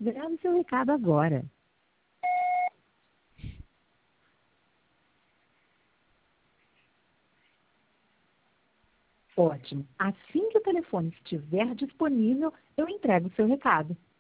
Grave seu recado agora. Ótimo. Assim que o telefone estiver disponível, eu entrego o seu recado.